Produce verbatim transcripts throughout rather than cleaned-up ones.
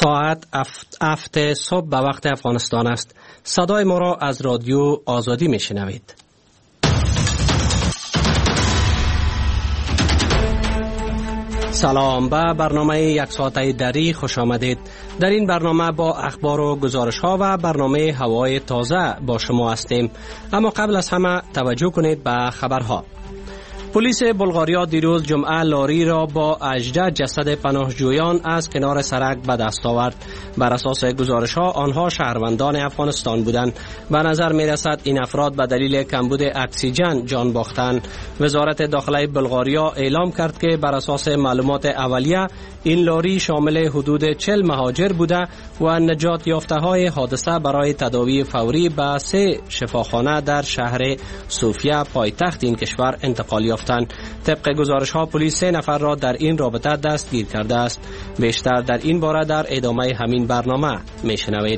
ساعت هفت صبح به وقت افغانستان است. صدای ما را از رادیو آزادی میشنوید. سلام، به برنامه یک ساعته دری خوش آمدید. در این برنامه با اخبار و گزارش ها و برنامه هوای تازه با شما هستیم. اما قبل از همه توجه کنید به خبرها. پلیس بلغاریا دیروز جمعه لاری را با هجده جسد پناهجویان از کنار سرک به دست آورد. بر اساس گزارش ها آنها شهروندان افغانستان بودند. به نظر می رسد این افراد به دلیل کمبود اکسیژن جان باختند. وزارت داخله بلغاریا اعلام کرد که بر اساس معلومات اولیه این لاری شامل حدود چهل مهاجر بوده و نجات یافته های حادثه برای تداوی فوری به سه شفاخانه در شهر صوفیه پایتخت این کشور انتقال یافتند. طبق گزارش ها پلیس سه نفر را در این رابطه دستگیر کرده است. بیشتر در این باره در ادامه همین برنامه میشنوید.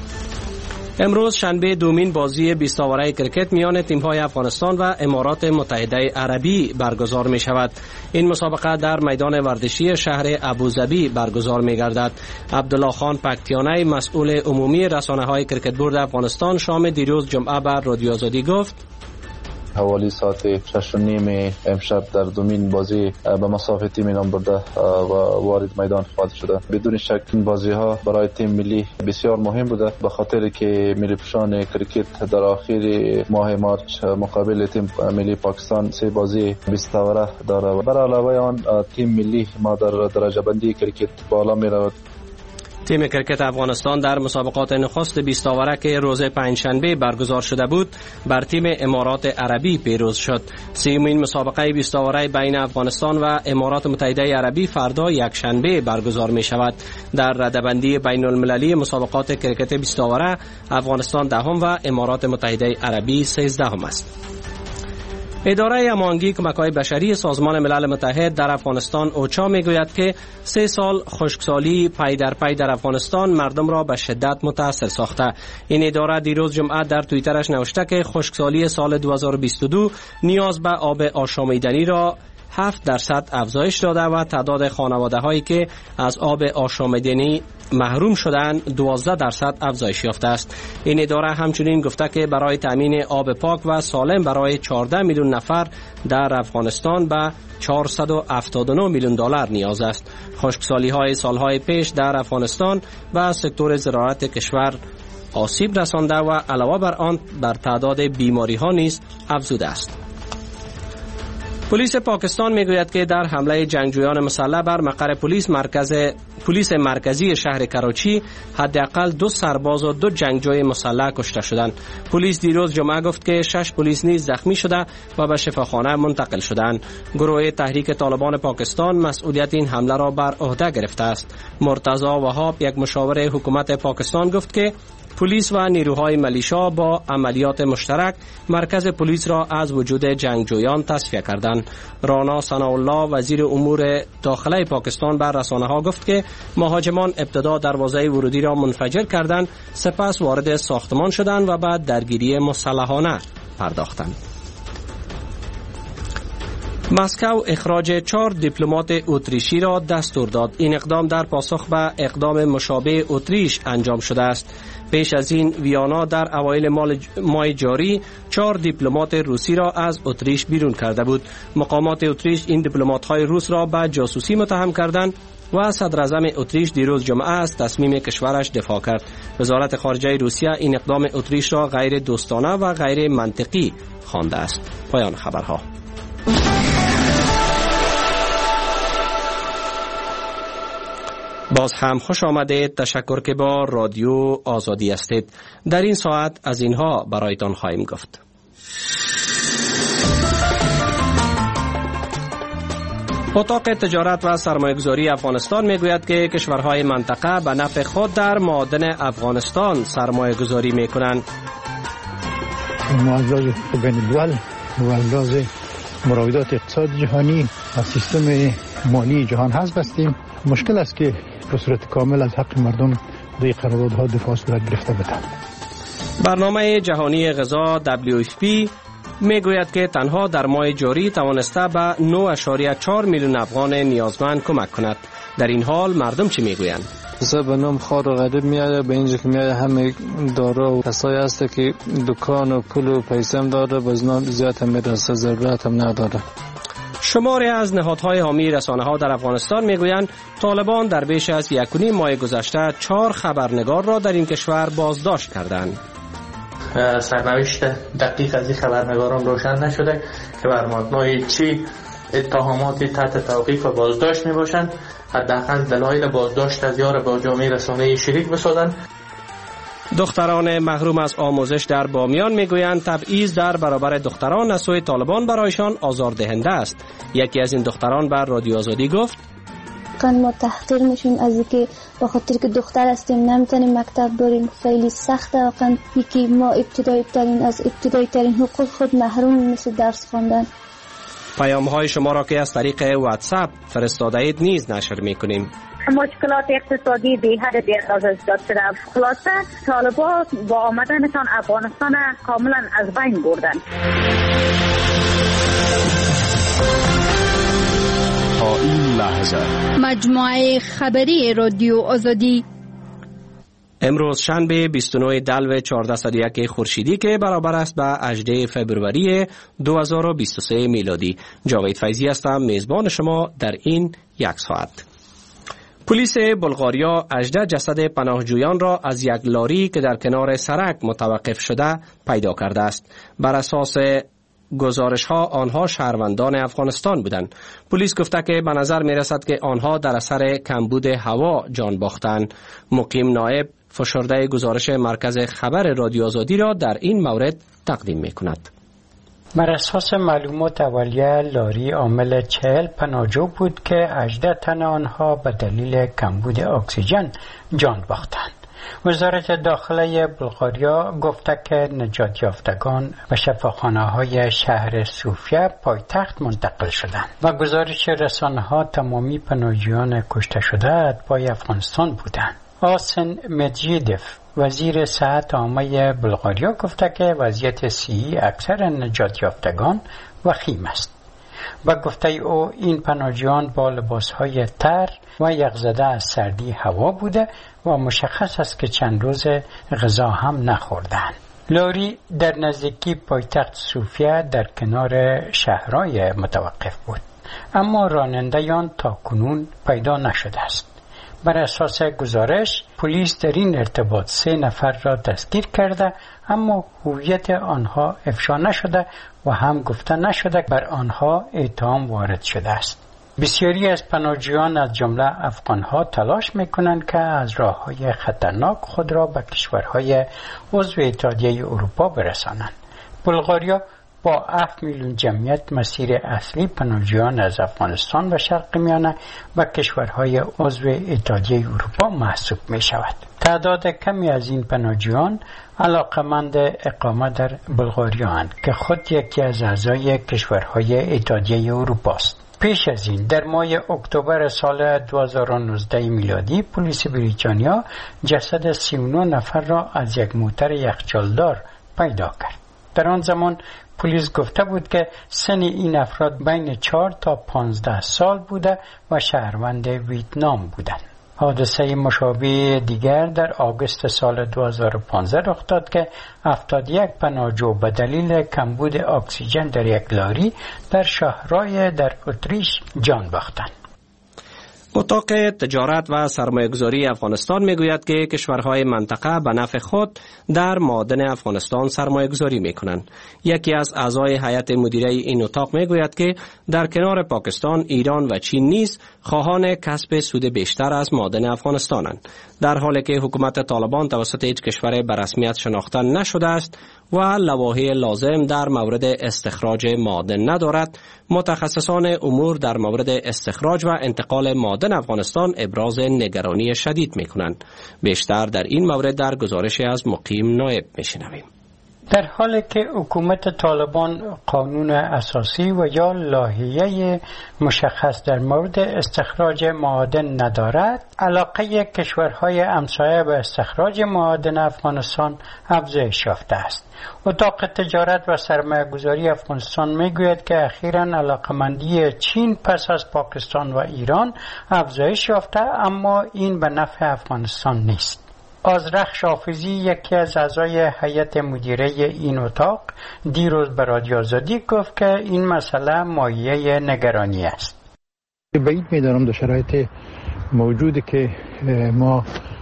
امروز شنبه دومین بازی بیست اوره کرکت میان تیم‌های افغانستان و امارات متحده عربی برگزار می شود. این مسابقه در میدان ورزشی شهر ابوظبی برگزار می گردد. عبدالله خان پکتیانی مسئول عمومی رسانه‌های کرکت بورد افغانستان شام دیروز جمعه بر رادیو آزادی گفت: حوالی ساعت شش و نیم امشب در دومین بازی به مسافه تیم نام برده و وارد میدان خواهد شده. بدون شک این بازی ها برای تیم ملی بسیار مهم بوده، به خاطر که ملی پوشان کرکت در آخر ماه مارچ مقابل تیم ملی پاکستان سه بازی بیست اوره داره. بر علاوه آن تیم ملی ما در درجه بندی کرکت بالا می رود. تیم کرکت افغانستان در مسابقات نخست بیست اوره که روز پنجشنبه برگزار شده بود بر تیم امارات عربی پیروز شد. سومین مسابقه بیست اوره بین افغانستان و امارات متحده عربی فردا یک شنبه برگزار می شود. در رده‌بندی بین المللی مسابقات کرکت بیست اوره افغانستان دهم و امارات متحده عربی سیزدهم است. اداره هماهنگی کمک‌های بشری سازمان ملل متحد در افغانستان اوچا میگوید که سه سال خشکسالی پی در پی در افغانستان مردم را به شدت متاثر ساخته. این اداره دیروز جمعه در توییترش نوشته که خشکسالی سال دو هزار و بیست و دو نیاز به آب آشامیدنی را هفت درصد افزایش داده و تعداد خانواده هایی که از آب آشامیدنی محروم شدند دوازده درصد افزایش یافته است. این اداره همچنین گفته که برای تامین آب پاک و سالم برای چهارده میلیون نفر در افغانستان به چهارصد و هفتاد و نه میلیون دلار نیاز است. خشکسالی های سالهای پیش در افغانستان و سکتور زراعت کشور آسیب رسانده و علاوه بر آن بر تعداد بیماری ها نیز افزوده است. پلیس پاکستان میگوید که در حمله جنگجویان مسلح بر مقر پلیس مرکز پلیس مرکزی شهر کراچی حداقل دو سرباز و دو جنگجوی مسلح کشته شدند. پلیس دیروز جمعه گفت که شش پلیس نیز زخمی شده و به شفاخانه منتقل شدند. گروه تحریک طالبان پاکستان مسئولیت این حمله را بر عهده گرفته است. مرتضی وهاب یک مشاور حکومت پاکستان گفت که پلیس و نیروهای ملیشا با عملیات مشترک مرکز پلیس را از وجود جنگجویان تصفیه کردند. رانا ثناءالله وزیر امور داخله پاکستان بر رسانه‌ها گفت که مهاجمان ابتدا دروازه ورودی را منفجر کردند، سپس وارد ساختمان شدند و بعد درگیری مسلحانه پرداختند. مسکو اخراج چهار دیپلمات اتریشی را دستور داد. این اقدام در پاسخ به اقدام مشابه اتریش انجام شده است. پیش از این ویانا در اوایل ماه جاری چهار دیپلمات روسی را از اتریش بیرون کرده بود. مقامات اتریش این دیپلمات‌های روس را به جاسوسی متهم کردند و صدر اعظم اتریش دیروز جمعه از تصمیم کشورش دفاع کرد. وزارت خارجه روسیه این اقدام اتریش را غیر دوستانه و غیر منطقی خوانده است. پایان خبرها. باز هم خوش آمدید. تشکر که با رادیو آزادی هستید. در این ساعت از اینها برایتان خواهیم گفت. اتاق تجارت و سرمایه‌گذاری افغانستان میگوید که کشورهای منطقه به نفع خود در معادن افغانستان سرمایه‌گذاری میکنند. ما از لحاظ بین الدول و از لحاظ مراودات اقتصاد جهانی و سیستم مالی جهان حذف هستیم. مشکل است که به صورت کامل از حق مردم در قراردادها دفاع صورت گرفته بده. برنامه جهانی غذا دبلیو اف پی میگوید که تنها در ماه جاری توانسته به نه و چهار میلیون افغان نیازمند کمک کند. در این حال مردم چی میگویند؟ پسر به نام خار و غریب میاد، به اینجا که میاد همه داره و کسایی هست که دکان و پول و پیسه هم داره، بزنان زیاد هم میرسه، ضرورت هم نداره. شماری از نهادهای حامی رسانه‌ها در افغانستان میگویند طالبان در بیش از یک و نیم ماه گذشته چهار خبرنگار را در این کشور بازداشت کردند. سرنوشت دقیق از این خبرنگاران روشن نشده که بر مبنای چی اتهاماتی تحت توقیف و بازداشت می باشند. حداقل دلایل بازداشت از یار با جامعه رسانه‌ای شریک بسازند. دختران محروم از آموزش در بامیان میگویند تبعیض در برابر دختران از سوی طالبان برایشان آزاردهنده است. یکی از این دختران بر رادیو آزادی گفت: ما تحقیر میشیم از اینکه به خاطر که دختر هستیم نمیتونیم مکتب بریم، خیلی سخته. واقعا یکی ما ابتدایی ترین از ابتدایی ترین حقوق خود محروم مثل درس خواندن. پیام های شما را که از طریق واتساپ فرستاده اید نیز نشر میکنیم. مشکلات اقتصادی بی حد بی اندازه زیاد شده. خلاصه طالبان با آمدنشان افغانستان کاملا از بین بردن. تا این لحظه مجموعه خبری رادیو آزادی امروز شنبه بیست و نه دلو چهارصد و یک خورشیدی که برابر است به هجدهم فوریه دو هزار و بیست و سه میلادی. جاوید فیضی هستم میزبان شما در این یک ساعت. پلیس بلغاریا هجده جسد پناهجویان را از یک لاری که در کنار سرک متوقف شده پیدا کرده است. بر اساس گزارش ها آنها شهروندان افغانستان بودند. پلیس گفته که به نظر می رسد که آنها در اثر کمبود هوا جان باختند. مقیم نایب فشرده گزارش مرکز خبر رادیو آزادی را در این مورد تقدیم می کند. بر اساس معلومات اولیه لاری عامل چهل پناهجو بود که هجده تن آنها به دلیل کمبود اکسیژن جان باختند. وزارت داخله بلغاریا گفته که نجات یافتگان به شفاخانه‌های شهر صوفیه پایتخت منتقل شدند و گزارش رسانه‌ها تمامی پناهجویان کشته شده اتباع افغانستان بودند. آسن مدجیدف وزیر صحت عامه بلغاریا گفته که وضعیت صحی اکثر نجات یافتگان وخیم است. با گفته او این پناهجویان با لباسهای تر و یخزده از سردی هوا بوده و مشخص است که چند روز غذا هم نخوردند. لاری در نزدیکی پایتخت صوفیه در کنار شهرهای متوقف بود، اما راننده آن تا کنون پیدا نشده است. بر اساس گزارش پلیس در این ارتباط سه نفر را دستگیر کرده، اما هویت آنها افشا نشده و هم گفته نشده بر آنها اتهام وارد شده است. بسیاری از پناهجویان از جمله افغانها تلاش میکنند که از راههای خطرناک خود را به کشورهای عضو اتحادیه اروپا برسانند. بلغاریا با هفت میلیون جمعیت مسیر اصلی پناهجویان از افغانستان و شرق میانه و کشورهای عضو اتحادیه اروپا محسوب می شود. تعداد کمی از این پناهجویان علاقمند اقامت در بلغاریا اند که خود یکی از اعضای کشورهای اتحادیه اروپا است. پیش از این در ماه اکتبر سال دو هزار و نوزده میلادی پلیس بریتانیا جسد سی و نه نفر را از یک موتر یخچالدار پیدا کرد. در آن زمان پلیس گفته بود که سن این افراد بین چهار تا پانزده سال بوده و شهروند ویتنام بودند. حادثه مشابه دیگر در آگوست سال دو هزار و پانزده رخ داد که هفتاد و یک پناهجو به دلیل کمبود اکسیژن در یک لاری در شهرهای در اتریش جان باختند. اتاق تجارت و سرمایه‌گذاری افغانستان میگوید که کشورهای منطقه به نفع خود در معادن افغانستان سرمایه‌گذاری میکنند. یکی از اعضای هیئت مدیره این اتاق میگوید که در کنار پاکستان، ایران و چین نیز خواهان کسب سود بیشتر از معادن افغانستانند، در حالی که حکومت طالبان توسط هیچ کشور به رسمیت شناخته نشده است و لوایح لازم در مورد استخراج معادن ندارد. متخصصان امور در مورد استخراج و انتقال معادن افغانستان ابراز نگرانی شدید می‌کنند. بیشتر در این مورد در گزارشی از مقیم نایب می‌شنویم. در حالی که حکومت طالبان قانون اساسی و یا لایحه مشخص در مورد استخراج معادن ندارد، علاقه کشورهای همسایه به استخراج معادن افغانستان افزایش یافته است. اتاق تجارت و سرمایه‌گذاری افغانستان میگوید که اخیراً علاقمندی چین پس از پاکستان و ایران افزایش یافته، اما این به نفع افغانستان نیست. آذرخش حافظی، یکی از اعضای هیئت مدیره این اتاق، دیروز به رادیو آزادی گفت که این مسئله مایه نگرانی است. بعید می‌دانم در شرایط موجودی که ما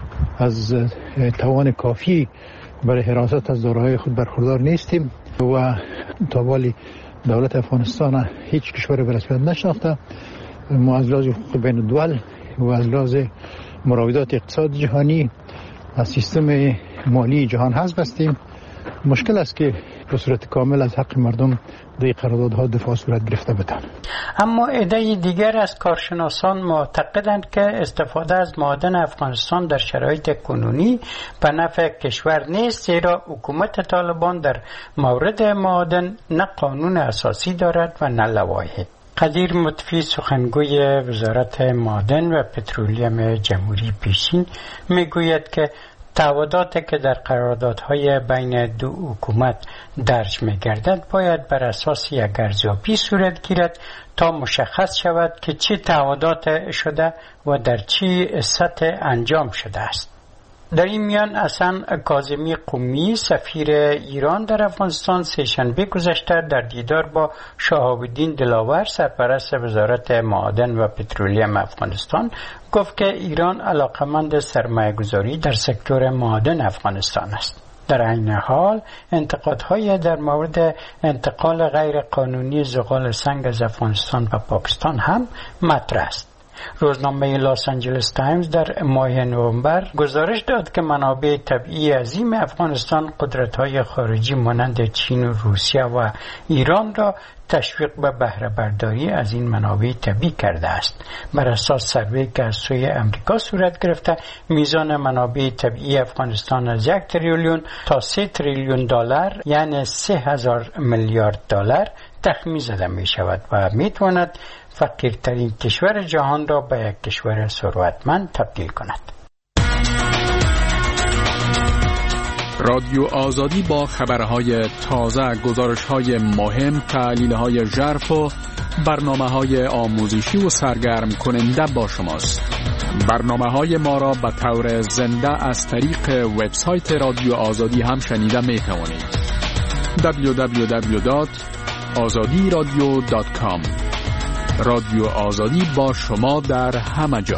از توان کافی برای حراست از دارایی‌های خود برخوردار نیستیم و تا حالی دولت افغانستان هیچ کشوری به رسمیت نشناخته. ما از لحاظ حقوق بین الدول و از لحاظ مراودات اقتصاد جهانی از سیستم مالی جهان حذف هستیم. مشکل است که به صورت کامل از حق مردم در قراردادها دفاع صورت گرفته بتن. اما عده دیگر از کارشناسان معتقدند که استفاده از معادن افغانستان در شرایط کنونی به نفع کشور نیست، زیرا حکومت طالبان در مورد معادن نه قانون اساسی دارد و نه لوایح. قدیر مطفی، سخنگوی وزارت معادن و پترولیم جمهوری پیشین، میگوید که تعهداتی که در قراردادهای بین دو حکومت درج می‌گردد باید بر اساس یک ارزیابی صورت گیرد تا مشخص شود که چه تعهدات شده و در چه سطح انجام شده است. در این میان حسن کاظمی قمی، سفیر ایران در افغانستان، سه‌شنبه گذشته در دیدار با شهاب الدین دلاور، سرپرست وزارت معادن و پترولیم افغانستان، گفت که ایران علاقمند سرمایه‌گذاری در سکتور معادن افغانستان است. در این حال انتقادهای در مورد انتقال غیر قانونی زغال سنگ از افغانستان و پاکستان هم مطرح است. روزنامه لاس آنجلس تایمز در ماه نوامبر گزارش داد که منابع طبیعی عظیم افغانستان قدرت‌های خارجی مانند چین و روسیه و ایران را تشویق به بهره برداری از این منابع طبیعی کرده است. بر اساس سروی که از سوی امریکا صورت گرفته، میزان منابع طبیعی افغانستان از یک تریلیون تا سه تریلیون دلار، یعنی سه هزار میلیارد دلار تخمین زده می شود و می تواند فقیرترین کشور جهان را به یک کشور ثروتمند تبدیل کند. رادیو آزادی با خبرهای تازه، گزارش‌های مهم، تحلیل‌های ژرف و برنامه‌های آموزشی و سرگرم کننده با شماست. برنامه‌های ما را به طور زنده از طریق وبسایت رادیو آزادی هم شنیده می‌توانید. دبلیو دبلیو دبلیو دات آزادی رادیو دات کام. رادیو آزادی با شما در همه جا.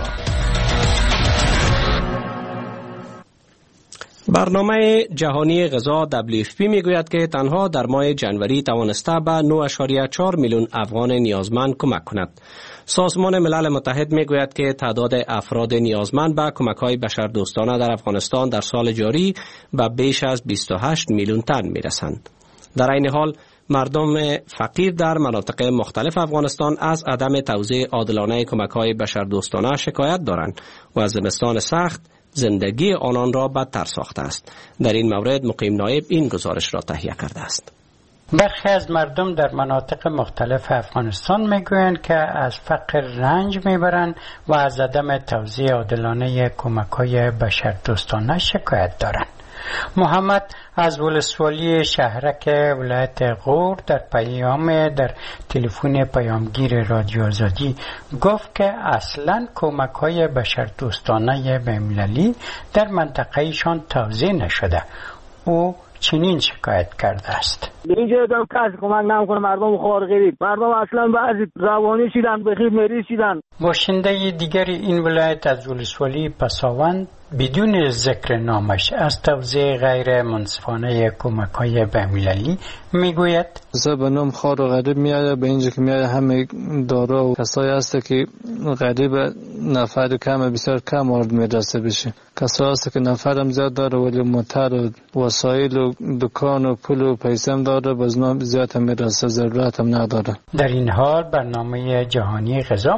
برنامه جهانی غذا دبلیو اف پی میگوید که تنها در ماه جنوری توانسته به نه ممیز چهار میلیون افغان نیازمند کمک کند. سازمان ملل متحد میگوید که تعداد افراد نیازمند به کمک‌های بشردوستانه در افغانستان در سال جاری به بیش از بیست و هشت میلیون تن میرسند. در این حال مردم فقیر در مناطق مختلف افغانستان از عدم توزیع عادلانه کمک‌های بشردوستانه شکایت دارند و از زمستان سخت زندگی آنان را بدتر ساخته است. در این مورد مقیم نایب این گزارش را تهیه کرده است. برخی از مردم در مناطق مختلف افغانستان میگویند که از فقر رنج میبرند و از عدم توزیع عادلانه کمک‌های بشردوستانه شکایت دارند. محمد از ولسوالی شهرک ولایت غور در پیام در تلفن پیامگیر رادیو آزادی گفت که اصلا کمک‌های بشردوستانه بین‌المللی در منطقه‌شان توزیع نشده. او چنین شکایت کرده است. اینجا دم کسی کمک نمیکنه، مردم خوار غریب، مردم اصلا بعضی روانی شدن، بخیر مریض شدن. باشنده دیگری این ولایت از ولسوالی پساوند بدون ذکر نامش از توزیع غیر منصفانه کمک‌های بین‌المللی میگوید به نام خوار و غریب میاد، به اینجا که میاد همه دارا و کسایی هست که غریب نفر کم بسیار کم وارد میرسه بشه. کسایی هست که نفرم زیاد داره ولی موتر و وسایل و دکان و پول و پیسه هم داره، باز نام زیاد هم میرسه، ضرورت هم نداره. در این حال برنامه جهانی غذا میگوید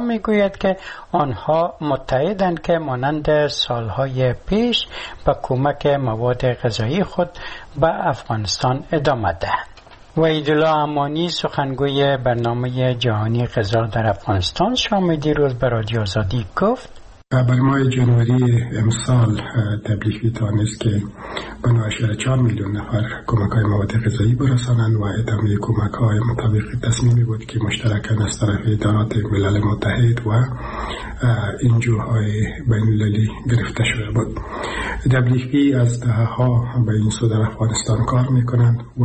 میگوید که آنها متحدند که مانند سالهای پیش به کمک مواد غذایی خود به افغانستان ادامه دهند. وحیدالله امانی سخنگوی برنامه جهانی غذا در افغانستان شام دیروز به رادیو آزادی گفت برای ماه جنوری امسال تبلیغی تانست که به نه و چهار میلیون نفر کمک های مواد غذایی برسانند و ادامه کمک های مطابق تصمیمی بود که مشترکاً از طرف ادارات ملل متحد و انجوهای بین المللی گرفته شده بود. تبلیغی از دهها به این سو در افغانستان کار میکنند و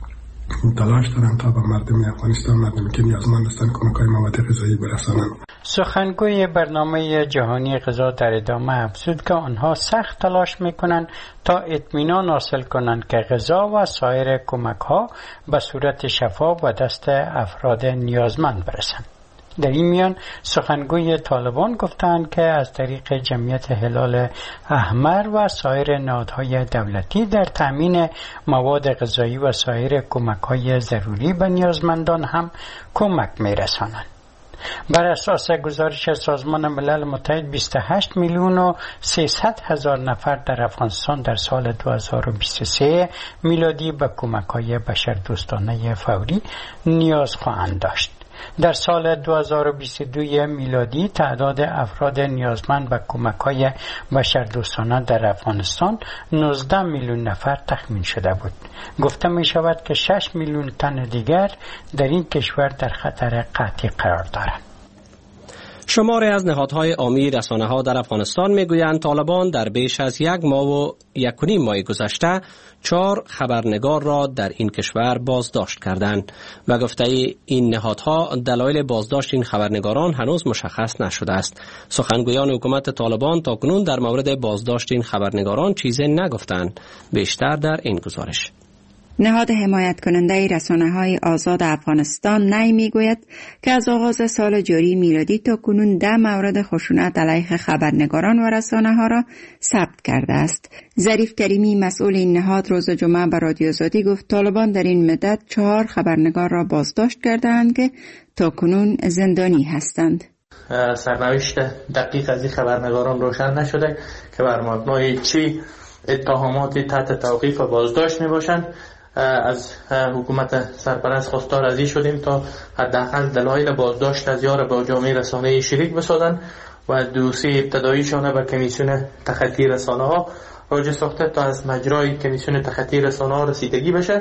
تلاش دارند تا به مردم افغانستان، مردمی که نیازمند هستند، کمک های مواد غذایی برسانند. سخنگوی برنامه جهانی غذا در ادامه افزود که آنها سخت تلاش میکنند تا اطمینان حاصل کنند که غذا و سایر کمک ها به صورت شفاف و دست افراد نیازمند برسند. در این میان سخنگوی طالبان گفتند که از طریق جمعیت هلال احمر و سایر نهادهای دولتی در تامین مواد غذایی و سایر کمک‌های ضروری به نیازمندان هم کمک می‌رسانند. بر اساس گزارش سازمان ملل متحد بیست و هشت میلیون و سیصد هزار نفر در افغانستان در سال دو هزار و بیست و سه میلادی به کمک‌های بشردوستانه فوری نیاز خواهند داشت. در سال دو هزار و بیست و دو میلادی تعداد افراد نیازمند به کمک‌های بشردوستانه در افغانستان نوزده میلیون نفر تخمین شده بود. گفته می شود که شش میلیون تن دیگر در این کشور در خطر قحطی قرار دارند. شماری از نهادهای عامی رسانه‌ها در افغانستان میگویند طالبان در بیش از یک ماه و یک و نیم ماه گذشته چهار خبرنگار را در این کشور بازداشت کردند و گفته این نهادها دلایل بازداشت این خبرنگاران هنوز مشخص نشده است. سخنگویان حکومت طالبان تاکنون در مورد بازداشت این خبرنگاران چیزی نگفتند. بیشتر در این گزارش. نهاد حمایت کننده رسانه‌های آزاد افغانستان نی میگوید که از آغاز سال جاری میلادی تا کنون ده مورد خشونت علیه خبرنگاران و رسانه‌ها را ثبت کرده است. ظریف کریمی مسئول این نهاد روز جمعه به رادیو آزادی گفت طالبان در این مدت چهار خبرنگار را بازداشت کردند که تا کنون زندانی هستند. سرنوشت دقیق از این خبرنگاران روشن نشده که بر مبنای چی اتهاماتی تحت توقیف و بازداشت می باشند. از حکومت سرپرست خواستار از این شدیم تا حداقل دلایل بازداشت از یار با جامعه رسانه‌ای شریک بسازند و دوسیه ابتداییشان به کمیسیون تخطی رسانه ها راجع ساخته تا از مجرای کمیسیون تخطی رسانه ها رسیدگی بشه.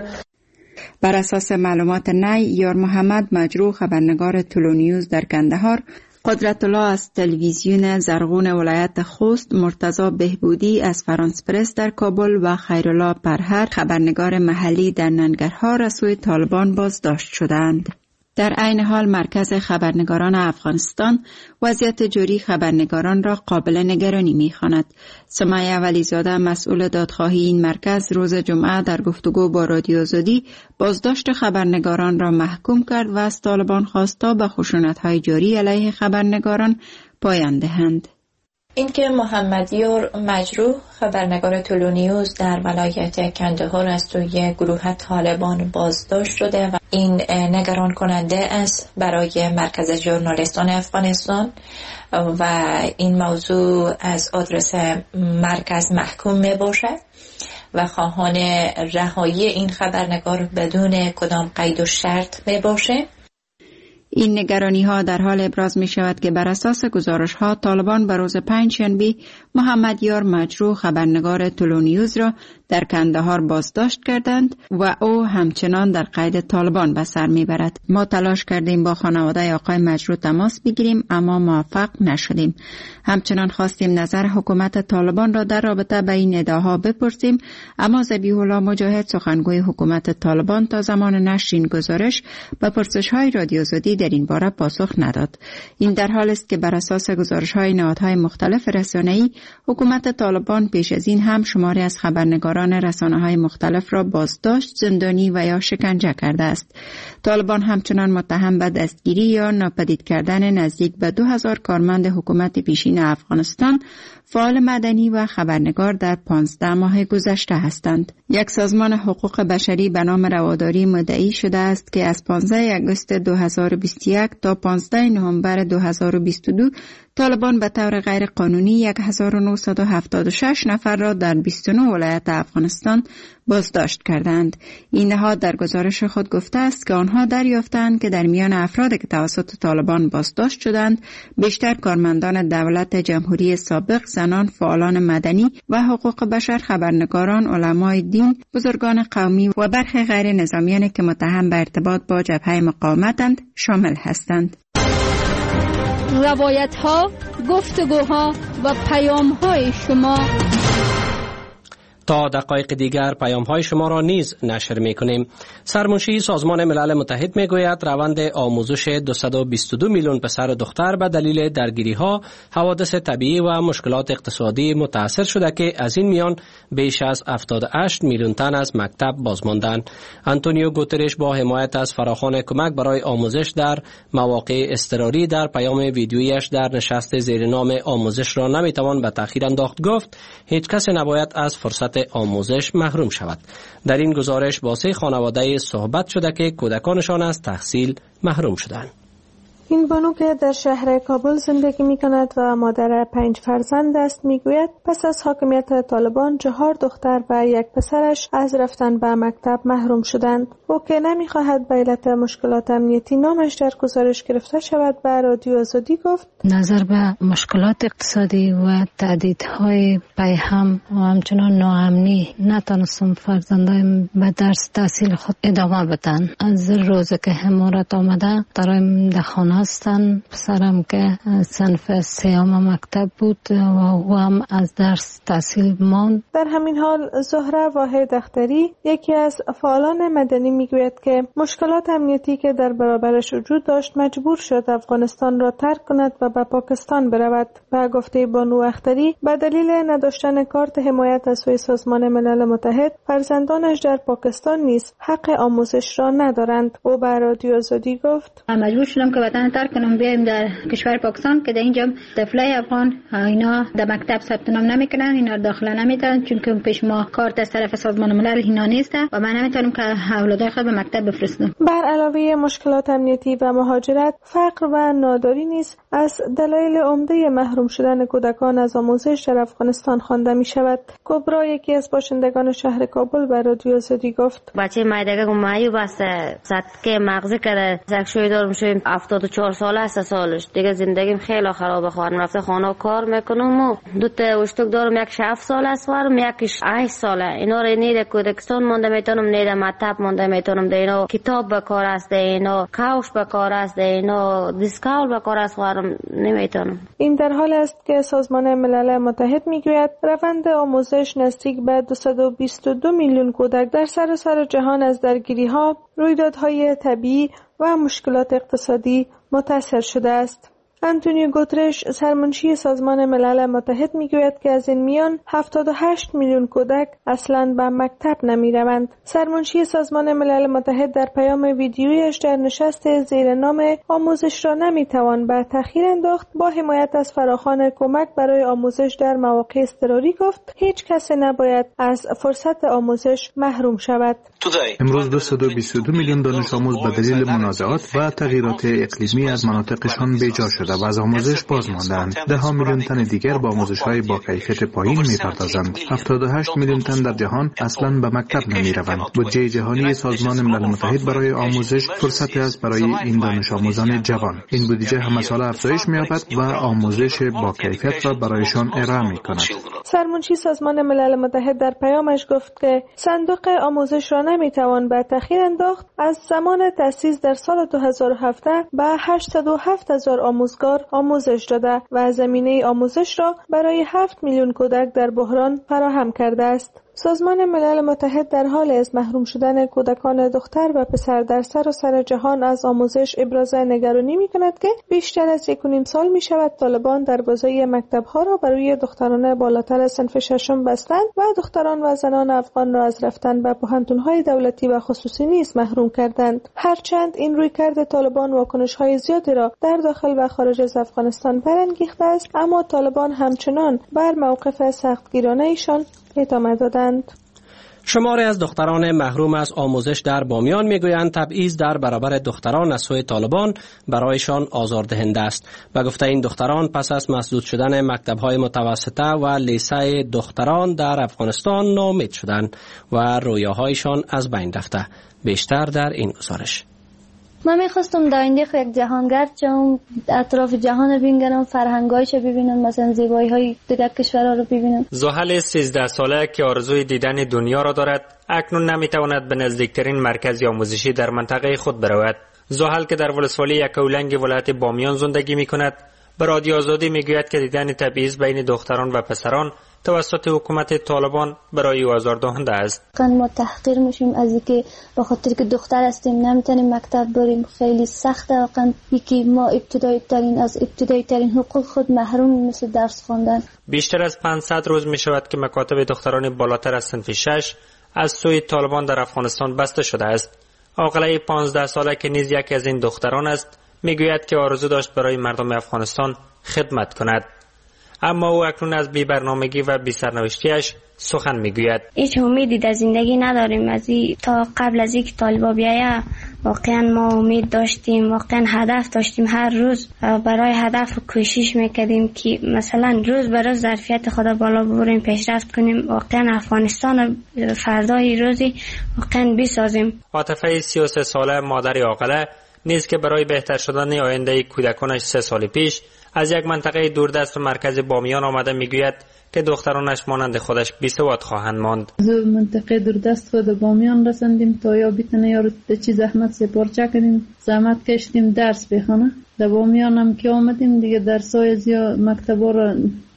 بر اساس معلومات نی یار محمد مجروح خبرنگار تلونیوز در کندهار، قدرت الله از تلویزیون زرغون ولایت خوست، مرتضی بهبودی از فرانس پرس در کابل و خیرالله پرهر خبرنگار محلی در ننگرهار از سوی طالبان بازداشت شدند. در عین حال مرکز خبرنگاران افغانستان وضعیت جاری خبرنگاران را قابل نگرانی می‌خواند. سمیه ولیزاده مسئول دادخواهی این مرکز روز جمعه در گفتگو با رادیو آزادی بازداشت خبرنگاران را محکوم کرد و از طالبان خواست تا به خشونت‌های جاری علیه خبرنگاران پایان دهند. اینکه محمدیار مجروح خبرنگار تلونیوز در ولایت کندهار از سوی گروه طالبان بازداشت شده و این نگران کننده است برای مرکز ژورنالیستان افغانستان و این موضوع از آدرس مرکز محکوم می باشد و خواهان رهایی این خبرنگار بدون کدام قید و شرط می باشه. این نگرانی ها در حال ابراز می شود که بر اساس گزارش ها طالبان بر روز پنجشنبه محمد یار مجروح خبرنگار تلونیوز را در کندهار بازداشت کردند و او همچنان در قید طالبان به سر می برد. ما تلاش کردیم با خانواده آقای مجروح تماس بگیریم اما موفق نشدیم. همچنان خواستیم نظر حکومت طالبان را در رابطه با این ادعاها بپرسیم، اما ذبیح الله مجاهد سخنگوی حکومت طالبان تا زمان نشر این گزارش به پرسش‌های رادیو آزادی در این باره پاسخ نداد. این در حال است که بر اساس گزارش‌های نهادهای مختلف رسانه‌ای حکومت طالبان پیش از این هم شماری از خبرنگاران کارمندان رسانه‌های مختلف را بازداشت، زندانی و یا شکنجه کرده است. طالبان همچنان متهم به دستگیری یا ناپدید کردن نزدیک به دو هزار کارمند حکومت پیشین افغانستان، فعال مدنی و خبرنگار در پانزده ماه گذشته هستند. یک سازمان حقوق بشری به نام رواداری مدعی شده است که از پانزده آگوست دو هزار و بیست و یک تا پانزده نوامبر دو هزار و بیست و دو طالبان به طور غیر قانونی هزار و نهصد و هفتاد و شش نفر را در بیست و نه ولایت افغانستان بازداشت کردند. این نهاد در گزارش خود گفته است که آنها دریافتند که در میان افرادی که توسط طالبان بازداشت شدند، بیشتر کارمندان دولت جمهوری سابق، زنان، فعالان مدنی و حقوق بشر، خبرنگاران، علمای دین، بزرگان قومی و برخی غیر نظامیانی که متهم به ارتباط با جبهه مقاومتند شامل هستند. روایت ها، گفتگوها و پیام های شما. تا دقایق دیگر پیام های شما را نیز نشر می کنیم. سرمنشی سازمان ملل متحد می گوید روند آموزش دویست و بیست و دو میلیون پسر و دختر به دلیل درگیری ها، حوادث طبیعی و مشکلات اقتصادی متاثر شده که از این میان بیش از هفتاد و هشت میلیون تن از مکتب بازماندند. آنتونیو گوترش با حمایت از فراخوان کمک برای آموزش در مواقع اضطراری در پیام ویدیویش در نشست زیر نام آموزش را نمی توان به تأخیر انداخت گفت هیچ کس نباید از فرصت آموزش محروم شود. در این گزارش با سه خانواده صحبت شده که کودکانشان از تحصیل محروم شدند. این بانو که در شهر کابل زندگی می کند و مادر پنج فرزند است می گوید پس از حاکمیت طالبان چهار دختر و یک پسرش از رفتن به مکتب محروم شدند. او که نمی خواهد به علت مشکلات امنیتی نامش در گزارش گرفته شود به رادیو آزادی گفت نظر به مشکلات اقتصادی و تهدیدهای پیهم و همچنان ناامنی نتانستم فرزندایم به درس تحصیل خود ادامه بدن. از روزی که حمایت آمده دارم در خانه هستن. پسرم که صنف سیام مکتب بود و او هم از درس تحصیل ماند. در همین حال زهره واحد اختری یکی از فعالان مدنی میگوید که مشکلات امنیتی که در برابرش وجود داشت مجبور شد افغانستان را ترک کند و به پاکستان برود. به گفته بانو اختری به دلیل نداشتن کارت حمایت از سوی سازمان ملل متحد فرزندانش در پاکستان نیز حق آموزش را ندارند. او به رادیو آزادی گفت مجبور شدم که وطن ترک کنم بیایم در کشور پاکستان که در اینجا طفلای افغان اینا در مکتب ثبت نام نمیکنن، اینا داخل نمیدن چون که پیش ما کارت از طرف سازمان ملل اینا نیست و من نمیتونم که اولادای خود به مکتب بفرستم. بر علاوه مشکلات امنیتی و مهاجرت، فقر و ناداری نیز از دلایل عمده محروم شدن کودکان از آموزش در افغانستان خوانده می شود. کبرا یکی از باشندگان شهر کابل به رادیو آزادی گفت بچه مایدگه معیوب است، سطح مغزی کرده، زکشوی دارم شویم هفتاد و چهار ساله است سالش دیگه، زندگیم خیلی خرابه. خواهرم رفته خانه کار میکنم و دو تا اشتک دارم، یکش هفت ساله است خواهرم، یکش هشت ساله. اینا رو نیده کودکستان مونده میتونم، نیده مطب مونده میتونم، ده اینا کتاب بکار است، ده اینا کوش بکار است، ده اینا دیسکاول بکار است خواهرم نمیتونم. این در حال است که سازمان ملل متحد میگوید روند آموزش نزدیک به دویست و بیست و دو میلیون کودک در سراسر جهان از درگیری ها، رویدادهای طبیعی و مشکلات اقتصادی متاثر شده است. آنتونیو گوترش سرمنشی سازمان ملل متحد میگوید که از این میان هفتاد و هشت میلیون کودک اصلاً به مکتب نمیروند. سرمنشی سازمان ملل متحد در پیام ویدیویش در نشست زیر نام آموزش را نمیتوان به تأخیر انداخت با حمایت از فراخوان کمک برای آموزش در مواقع اضطراری گفت هیچ کس نباید از فرصت آموزش محروم شود. امروز دویست و بیست و دو میلیون دانش آموز به دلیل منازعات و تغییرات اقلیمی از مناطقشان بیجا شده و از آموزش باز ماندند. ده ها میلیون تن دیگر با آموزش‌های با کیفیت پایین می‌پردازند. هفتاد و هشت میلیون تن در جهان اصلاً به مکتب نمی‌روند. بودجه جهانی سازمان ملل متحد برای آموزش فرصتی است برای این دانش آموزان جوان. این بودجه همه ساله افزایش می‌یابد و آموزش با کیفیت را برایشان ارائه می‌کند. سرمنشی سازمان ملل متحد در پیامش گفت که صندوق آموزش را نمی‌توان به تأخیر انداخت. از زمان تأسیس در سال دو هزار و هفده به هشتاد و هفت هزار آموزگار آموزش داده و زمینه آموزش را برای هفت میلیون کودک در بحران فراهم کرده است. سازمان ملل متحد در حال از محروم شدن کودکان دختر و پسر در سراسر جهان از آموزش ابراز نگرانی می‌کند که بیشتر از یک و نیم سال می‌شود طالبان دروازه مکتب‌ها را برای دختران بالاتر از صنف ششم بستند و دختران و زنان افغان را از رفتن به پوهنتون‌های دولتی و خصوصی نیز محروم کردند. هرچند این رویکرد طالبان واکنش‌های زیادی را در داخل و خارج از افغانستان برانگیخته است، اما طالبان همچنان بر موقف سختگیرانه ایشان ادامه دادند. شماری از دختران محروم از آموزش در بامیان میگویند تبعیض در برابر دختران از سوی طالبان برایشان آزاردهنده است. به گفته این دختران پس از مسدود شدن مکتب‌های متوسطه و لیسه دختران در افغانستان ناامید شدند و رویاهایشان از بین رفته. بیشتر در این گزارش. من میخواستم در آینده یک جهانگرد شم، اطراف جهان رو ببینم، فرهنگایش ببینم، مثلا زیبایی های دیگر کشورها رو ببینم. زحل سیزده ساله که آرزوی دیدن دنیا را دارد اکنون نمیتواند به نزدیکترین مرکز آموزشی در منطقه خود برود. زحل که در ولسوالی یکاولنگ ولایت بامیان زندگی میکند به رادیو آزادی میگوید که دیدن تبعیض بین دختران و پسران توسط حکومت طالبان برای او آزاردهنده است. ما تحقیر میشیم از اینکه به خاطر که دختر هستیم نمیتونیم مکتب بریم. خیلی سخته واقعا یکی ما ابتدایی ترین از ابتدایی ترین حقوق خود محروم مثل درس خواندن. بیشتر از پانصد روز می شود که مکاتب دختران بالاتر از صنف شش از سوی طالبان در افغانستان بسته شده است. عاقله پانزده ساله که نیز یکی از این دختران است میگوید که آرزو داشت برای مردم افغانستان خدمت کند، اما او اکنون از بی برنامگی و بی سرنوشتیش سخن میگوید. هیچ امیدی در زندگی نداریم از این تا قبل از اینکه طالبا بیایه. واقعا ما امید داشتیم، واقعا هدف داشتیم، هر روز برای هدف کوشش میکردیم که مثلا روز به روز ظرفیت خود بالا ببریم، پیشرفت کنیم، واقعا افغانستان فردای روزی واقعا بسازیم. عاطفه سی و سه ساله مادر عاقله نیز که برای بهتر شدن آینده کودکانش سه سال پیش از یک منطقه دوردست و مرکز بامیان آمده میگوید که دخترانش مانند خودش بیسواد خواهند ماند. از منطقه دوردست خود بامیان رسیدیم تا یا بیتنه یا چی زحمت سپارچه کنیم، زحمت کشیدیم درس بخونه. در بامیان هم که آمدیم دیگه درسای زیاد مکتبا را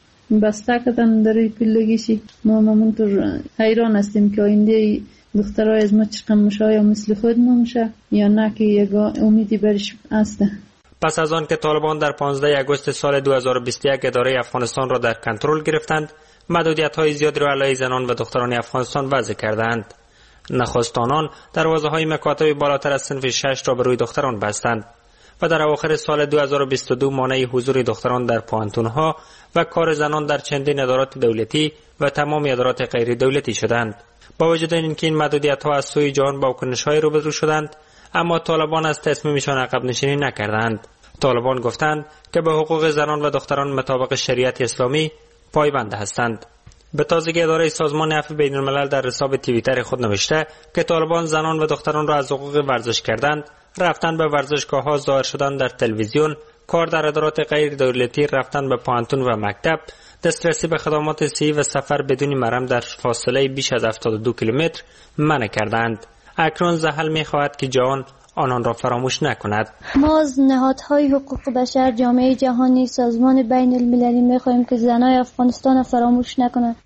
بسته کردن در پیلگیشی. ما همونطور حیران هستیم که آینده دخترای از ما چقدر میشه، یا مثل خود ما میشه یا نه که یک امیدی برش هست. پس از آن که طالبان در پانزده آگوست سال دو هزار و بیست و یک اداره افغانستان را در کنترل گرفتند، محدودیت‌های زیادی را علیه زنان و دختران افغانستان وضع کردند. نخست آنان دروازه‌های مکاتب بالاتر از صنف شش را به روی دختران بستند و در اواخر سال دو هزار و بیست و دو مانع حضور دختران در پوهنتون‌ها و کار زنان در چندین ادارات دولتی و تمام ادارات غیر دولتی شدند. با وجود اینکه این محدودیت‌ها از سوی جهان با واکنش‌های روبرو شدند، اما طالبان از تصمیمشان عقب نشینی نکردند. طالبان گفتند که به حقوق زنان و دختران مطابق شریعت اسلامی پایبند هستند. به تازگی اداره سازمان عفو بین الملل در حساب توییتر خود نوشته که طالبان زنان و دختران را از حقوق ورزش کردند، رفتن به ورزشگاه‌ها، ظاهر شدن در تلویزیون، کار در ادارات غیر دولتی، رفتن به پوهنتون و مکتب، دسترسی به خدمات صحی و سفر بدون محرم در فاصله بیش از هفتاد و دو کیلومتر منع کردند. اکنون زحل می‌خواهد که جهان آنان را فراموش نکند. ما از نهادهای حقوق بشر، جامعه جهانی، سازمان بین المللی می‌خواهیم که زنای افغانستان فراموش نکنند.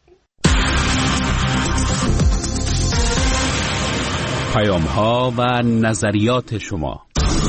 پیام‌ها و نظریات شما.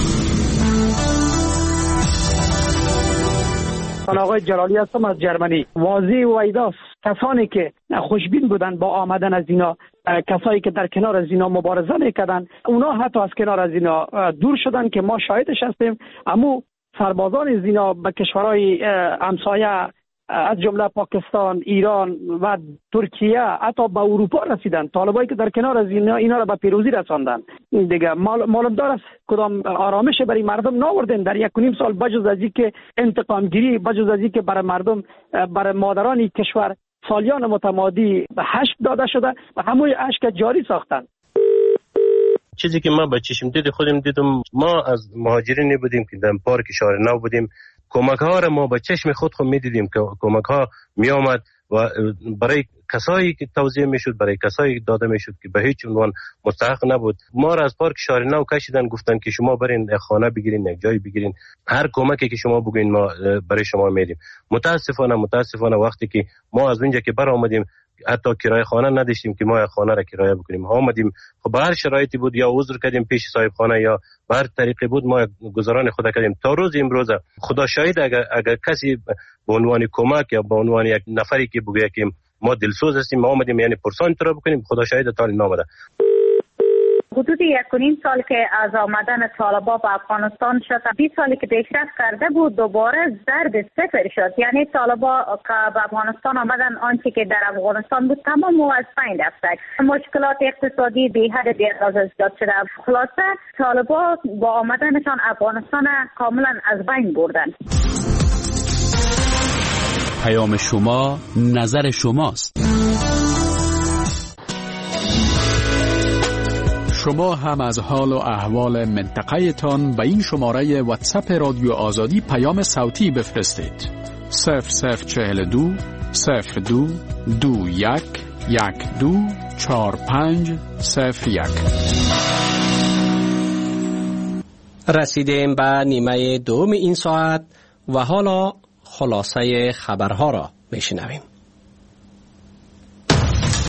من آقای جلالی هستم از جرمنی. واضح و ایداست کسانی که خوشبین بودن با آمدن از اینا، کسایی که در کنار از اینا مبارزه میکردن، اونا حتی از کنار از اینا دور شدن که ما شاهدش هستیم. اما سربازان زینا به کشورهای همسایه از جمله پاکستان، ایران و ترکیه، حتی به اروپا رسیدن. طالبایی که در کنار از اینا اینا را به پیروزی رساندن. دیگه معلوم دار است کدام آرامش برای مردم ناوردن در یک و نیم سال، بجز از اینکه انتقام گیری، بجز از اینکه برای مردم، برای مادران کشور سالیان متمادی به هشت داده شده و همون اشک جاری ساختن. چیزی که ما با چشم دید خودم دیدم، ما از مهاجرینی بودیم که در پارک شهر نو بودیم. کمک ها را ما با چشم خود خود می دیدیم که کمک ها می آمد و برای کسایی که توزیع می شد، برای کسایی داده می شد که به هیچ عنوان مستحق نبود. ما را از پارک شهر نو کشیدن، گفتن که شما برین خانه بگیرین، یک جای بگیرین، هر کمکی که شما بگین ما برای شما میدیم. متاسفانه متاسفانه وقتی که ما از اونجا که بر آمدیم حتی کرایه خانه نداشتیم که ما خانه را کرایه بکنیم. آمدیم خب به هر شرایطی بود یا عذر کردیم پیش صاحب خانه یا به هر طریقی بود ما گزاران خود کردیم. تا روز امروز خدا شاهد اگر, اگر کسی به عنوان کمک یا به عنوان یک نفری که بگه که ما دلسوز هستیم ما آمدیم یعنی پرسان تو را بکنیم، خدا شاهد تا نامده. حدود یک و نیم سال که از آمدن طالبان به افغانستان شد، بیست سالی که پیشرفت کرده بود دوباره ضرب صفر شد. یعنی طالبان که به افغانستان آمدن آنچه که در افغانستان بود تمام از بین رفت. مشکلات اقتصادی بی حد بی اندازه زیاد شده. خلاصه طالبان با آمدنشان افغانستان کاملا از بین بردن. پیام شما نظر شماست. شما هم از حال و احوال منطقه تان به این شماره واتساپ رادیو آزادی پیام صوتی بفرستید. صفر صفر چهل دو صفر دو دو یک یک دو چار پنج صفر یک. رسیدیم به نیمه دوم این ساعت و حالا خلاصه خبرها را بشنویم.